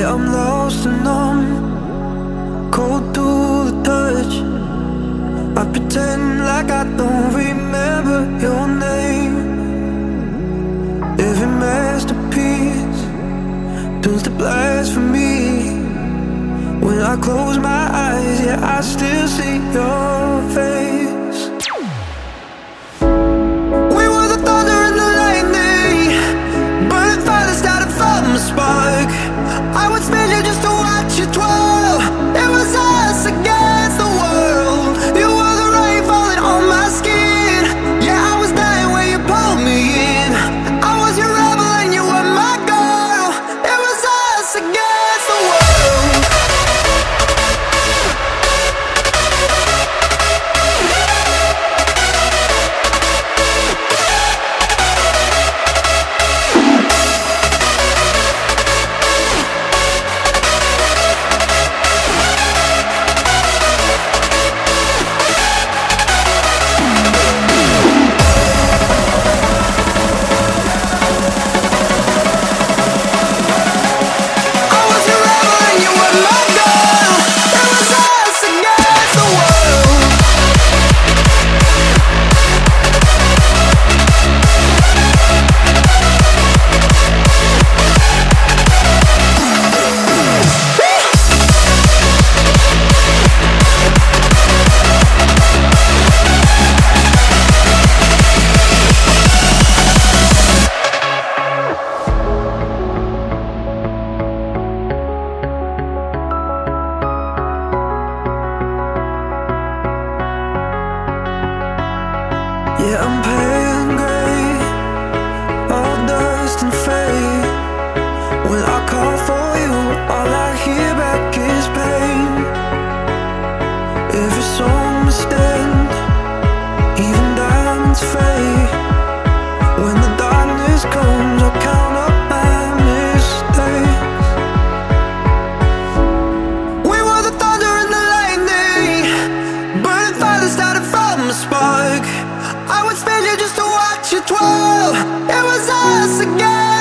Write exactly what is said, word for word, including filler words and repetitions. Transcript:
Yeah, I'm lost and numb, cold to the touch. I pretend like I don't remember your name. Every masterpiece turns to blasphemy. When I close my eyes, yeah, I still see your face. We were the thunder and the lightning, burning fire started from a spark. I would spin you just to watch you twirl. It was us against the world. You were the rain falling on my skin. Yeah, I was dying when you pulled me in. I was your rebel and you were my girl. It was us against the world. Yeah, I'm pale and grey, all dust and fade. When I call for you, all I hear back is pain. Every song must end, even diamonds fade. When the darkness comes, I'll count up my mistakes. We were the thunder and the lightning, burning fire that started from a spark. I would spin you just to watch you twirl. It was us again.